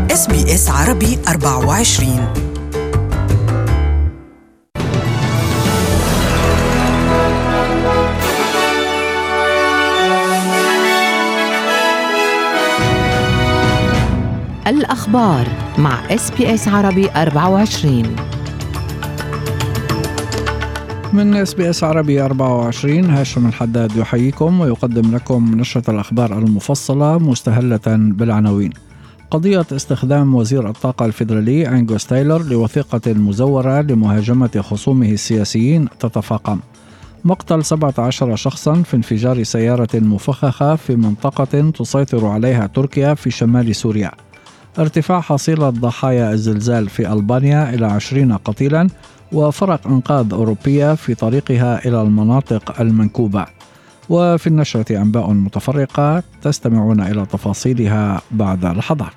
SBS عربي 24. الأخبار مع SBS عربي 24. من SBS عربي 24 هاشم الحداد يحييكم ويقدم لكم نشرة الأخبار المفصلة مستهلة بالعناوين. قضية استخدام وزير الطاقة الفيدرالي أنغوس تايلور لوثيقة مزورة لمهاجمة خصومه السياسيين تتفاقم. مقتل 17 شخصا في انفجار سيارة مفخخة في منطقة تسيطر عليها تركيا في شمال سوريا. ارتفاع حصيلة ضحايا الزلزال في ألبانيا إلى 20 قتيلا، وفرق إنقاذ أوروبية في طريقها إلى المناطق المنكوبة. وفي النشرة أنباء متفرقة تستمعون إلى تفاصيلها بعد لحظات.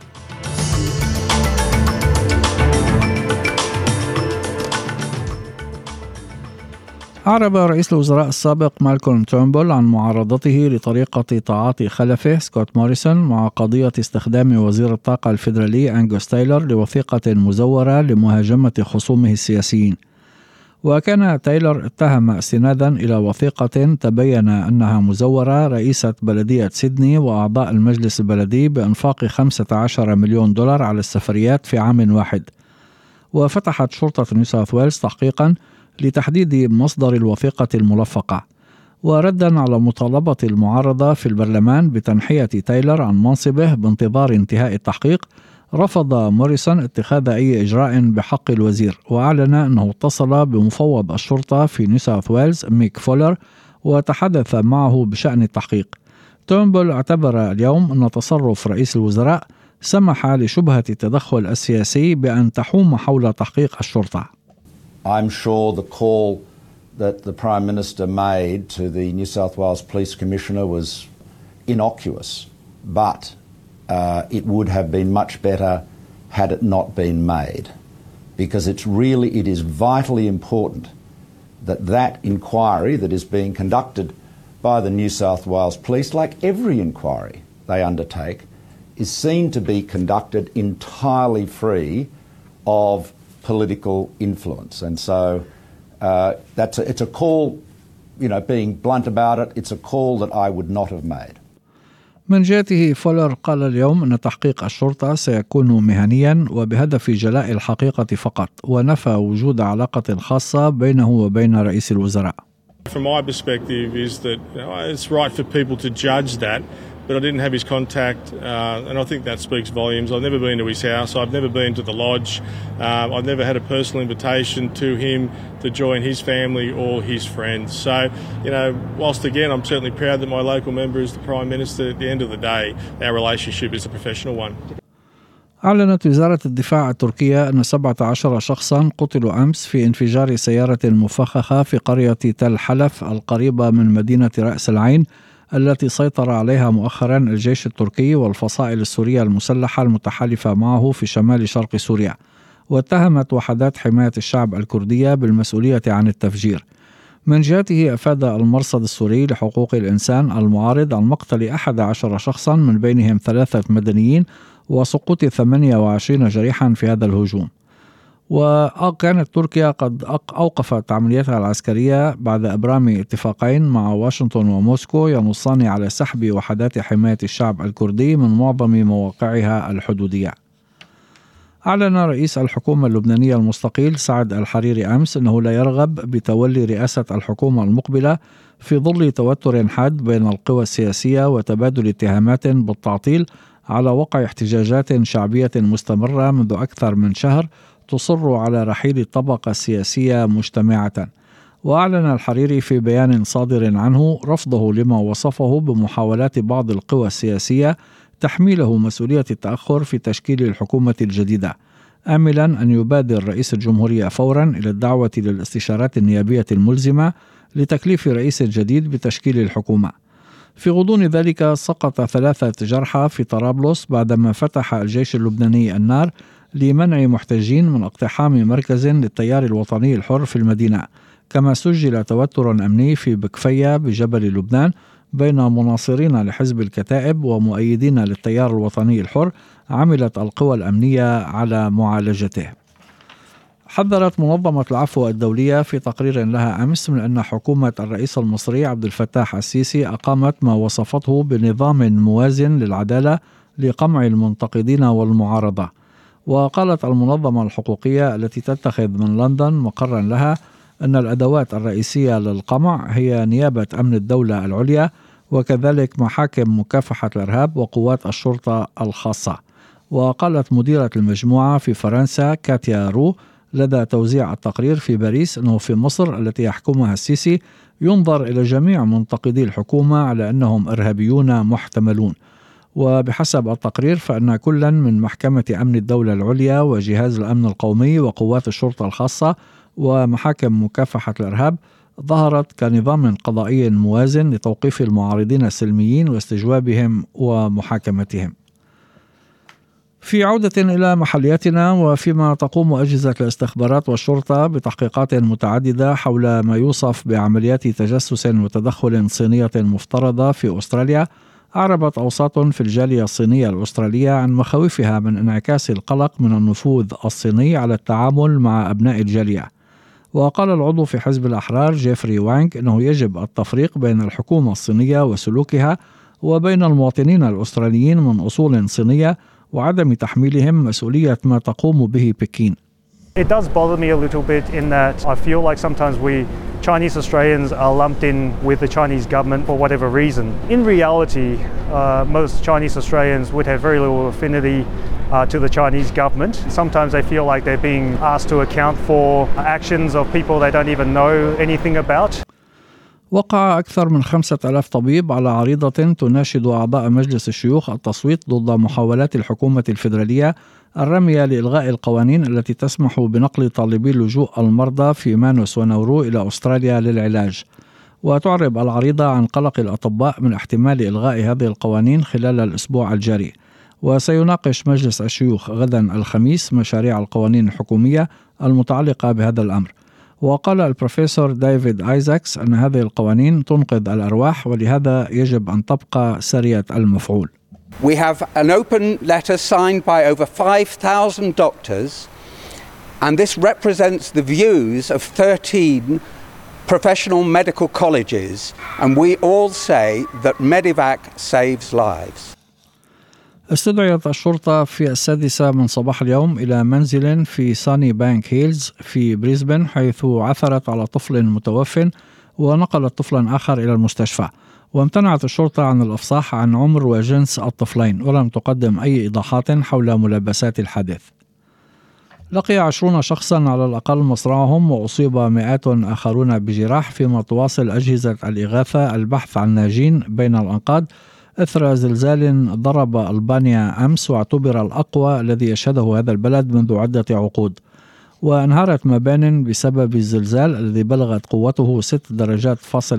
أعرب رئيس الوزراء السابق مالكولم تورنبول عن معارضته لطريقة تعاطي خلفه سكوت موريسون مع قضية استخدام وزير الطاقة الفيدرالي أنغوس تايلور لوثيقة مزورة لمهاجمة خصومه السياسيين. وكان تايلور اتهم استنادا إلى وثيقة تبين أنها مزورة رئيسة بلدية سيدني وأعضاء المجلس البلدي بإنفاق 15 مليون دولار على السفريات في عام واحد. وفتحت شرطة نيو ساوث ويلز تحقيقا لتحديد مصدر الوثيقة الملفقة. وردا على مطالبة المعارضة في البرلمان بتنحية تايلور عن منصبه بانتظار انتهاء التحقيق، رفض موريسون اتخاذ أي إجراء بحق الوزير، وأعلن أنه اتصل بمفوض الشرطة في نيو ساوث ويلز ميك فولر وتحدث معه بشأن التحقيق. تورنبول اعتبر اليوم أن تصرف رئيس الوزراء سمح لشبهة التدخل السياسي بأن تحوم حول تحقيق الشرطة. I'm sure the call that the Prime Minister made to the New South Wales Police Commissioner was innocuous, but it would have been much better had it not been made, because it is vitally important that inquiry that is being conducted by the New South Wales Police, like every inquiry they undertake, is seen to be conducted entirely free of political influence. And so it's a call, being blunt about it, it's a call that I would not have made. من جهته فولر قال اليوم أن تحقيق الشرطة سيكون مهنيا وبهدف جلاء الحقيقة فقط، ونفى وجود علاقة خاصة بينه وبين رئيس الوزراء. From my perspective is that it's right for people to judge that, but I didn't have his contact, and I think that speaks volumes. I've never been to his house. I've never been to the lodge. I've never had a personal invitation to him to join his family or his friends. So, whilst again I'm certainly proud that my local member is the Prime Minister, at the end of the day, our relationship is a professional one. أعلنت وزارة الدفاع التركية أن 17 شخصا قتلوا أمس في انفجار سيارة مفخخة في قرية تل حلف القريبة من مدينة رأس العين، التي سيطر عليها مؤخرا الجيش التركي والفصائل السورية المسلحة المتحالفة معه في شمال شرق سوريا. واتهمت وحدات حماية الشعب الكردية بالمسؤولية عن التفجير. من جهته أفاد المرصد السوري لحقوق الإنسان المعارض عن مقتل 11 شخصا من بينهم 3 مدنيين وسقوط 28 جريحا في هذا الهجوم. وكانت تركيا قد أوقفت عملياتها العسكرية بعد إبرام اتفاقين مع واشنطن وموسكو ينصان على سحب وحدات حماية الشعب الكردي من معظم مواقعها الحدودية. أعلن رئيس الحكومة اللبنانية المستقيل سعد الحريري أمس أنه لا يرغب بتولي رئاسة الحكومة المقبلة في ظل توتر حاد بين القوى السياسية وتبادل اتهامات بالتعطيل على وقع احتجاجات شعبية مستمرة منذ أكثر من شهر تصر على رحيل الطبقة السياسية مجتمعة. وأعلن الحريري في بيان صادر عنه رفضه لما وصفه بمحاولات بعض القوى السياسية تحميله مسؤولية التأخر في تشكيل الحكومة الجديدة، آملا أن يبادر رئيس الجمهورية فورا إلى الدعوة للاستشارات النيابية الملزمة لتكليف رئيس جديد بتشكيل الحكومة. في غضون ذلك سقط 3 جرحى في طرابلس بعدما فتح الجيش اللبناني النار لمنع محتجين من اقتحام مركز للتيار الوطني الحر في المدينة. كما سجل توتر أمني في بكفية بجبل لبنان بين مناصرين لحزب الكتائب ومؤيدين للتيار الوطني الحر عملت القوى الأمنية على معالجته. حذرت منظمة العفو الدولية في تقرير لها أمس من أن حكومة الرئيس المصري عبد الفتاح السيسي أقامت ما وصفته بنظام موازن للعدالة لقمع المنتقدين والمعارضة. وقالت المنظمة الحقوقية التي تتخذ من لندن مقرا لها أن الأدوات الرئيسية للقمع هي نيابة أمن الدولة العليا وكذلك محاكم مكافحة الإرهاب وقوات الشرطة الخاصة. وقالت مديرة المجموعة في فرنسا كاتيا رو لدى توزيع التقرير في باريس أنه في مصر التي يحكمها السيسي ينظر إلى جميع منتقدي الحكومة على أنهم إرهابيون محتملون. وبحسب التقرير فإن كلا من محكمة أمن الدولة العليا وجهاز الأمن القومي وقوات الشرطة الخاصة ومحاكم مكافحة الإرهاب ظهرت كنظام قضائي موازن لتوقيف المعارضين السلميين واستجوابهم ومحاكمتهم. في عودة إلى محلياتنا، وفيما تقوم أجهزة الاستخبارات والشرطة بتحقيقات متعددة حول ما يوصف بعمليات تجسس وتدخل صينية مفترضة في أستراليا، أعربت أوساط في الجالية الصينية الأسترالية عن مخاوفها من انعكاس القلق من النفوذ الصيني على التعامل مع أبناء الجالية. وقال العضو في حزب الأحرار جيفري وانغ أنه يجب التفريق بين الحكومة الصينية وسلوكها وبين المواطنين الأستراليين من أصول صينية وعدم تحميلهم مسؤولية ما تقوم به بكين. It does bother me a little bit in that I feel like sometimes we Chinese Australians are lumped in with the Chinese government for whatever reason. In reality, most Chinese Australians would have very little affinity to the Chinese government. Sometimes they feel like they're being asked to account for actions of people they don't even know anything about. وقع أكثر من 5,000 طبيب على عريضة تناشد أعضاء مجلس الشيوخ التصويت ضد محاولات الحكومة الفيدرالية الرامية لإلغاء القوانين التي تسمح بنقل طالبي لجوء المرضى في مانوس ونورو إلى أستراليا للعلاج. وتعرب العريضة عن قلق الأطباء من احتمال إلغاء هذه القوانين خلال الأسبوع الجاري. وسيناقش مجلس الشيوخ غدا الخميس مشاريع القوانين الحكومية المتعلقة بهذا الأمر. وقال البروفيسور ديفيد آيزاكس أن هذه القوانين تنقذ الأرواح ولهذا يجب أن تبقى سريعة المفعول. We have an open letter signed by over 5,000 doctors, and this represents the views of 13 professional medical colleges, and we all say that Medivac saves lives. استدعيت الشرطة في 6 من صباح اليوم إلى منزل في ساني بانك هيلز في بريسبن، حيث عثرت على طفل متوف ونقلت طفلا آخر إلى المستشفى. وامتنعت الشرطة عن الإفصاح عن عمر وجنس الطفلين ولم تقدم أي إيضاحات حول ملابسات الحادث. لقي 20 شخصا على الأقل مصرعهم وأصيب مئات آخرون بجراح، فيما تواصل أجهزة الإغاثة البحث عن ناجين بين الأنقاض إثر زلزال ضرب ألبانيا أمس واعتبر الأقوى الذي يشهده هذا البلد منذ عدة عقود. وانهارت مبان بسبب الزلزال الذي بلغت قوته 6.4 درجات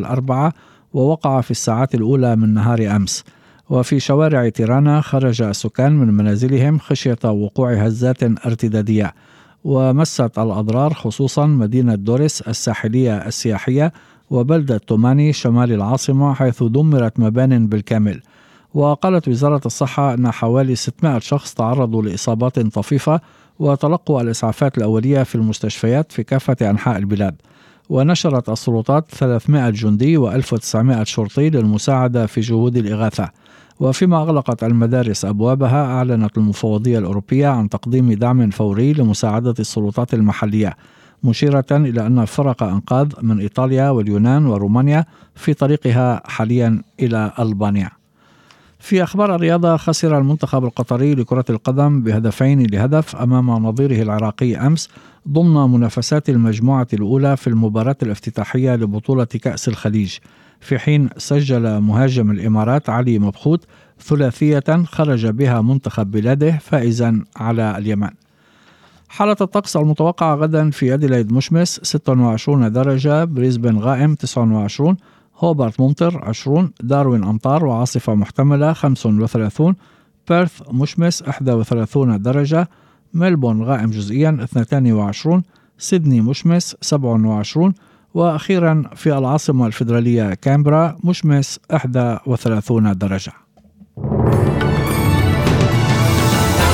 ووقع في الساعات الأولى من نهار أمس. وفي شوارع تيرانا خرج السكان من منازلهم خشية وقوع هزات ارتدادية. ومست الأضرار خصوصا مدينة دوريس الساحلية السياحية وبلدة توماني شمال العاصمة، حيث دمرت مبان بالكامل. وقالت وزارة الصحة أن حوالي 600 شخص تعرضوا لإصابات طفيفة وتلقوا الإسعافات الأولية في المستشفيات في كافة أنحاء البلاد. ونشرت السلطات 300 جندي و1900 شرطي للمساعدة في جهود الإغاثة. وفيما أغلقت المدارس أبوابها، أعلنت المفوضية الأوروبية عن تقديم دعم فوري لمساعدة السلطات المحلية، مشيرة إلى أن فرق أنقاذ من إيطاليا واليونان ورومانيا في طريقها حاليا إلى ألبانيا. في أخبار الرياضة، خسر المنتخب القطري لكرة القدم ب2-0 أمام نظيره العراقي أمس ضمن منافسات المجموعة الأولى في المباراة الافتتاحية لبطولة كأس الخليج، في حين سجل مهاجم الإمارات علي مبخوت ثلاثية خرج بها منتخب بلاده فائزا على اليمن. حالة الطقس المتوقعة غدا: في أديلايد مشمس 26 درجة، بريسبن غائم 29، هوبارت ممطر 20، داروين أمطار وعاصفة محتملة 35، بيرث مشمس 31 درجة، ملبون غائم جزئيا 22، سيدني مشمس 27، وأخيرا في العاصمة الفيدرالية كامبرا مشمس 31 درجة.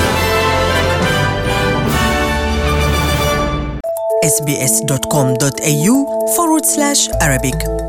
sbs.com.au/Arabic.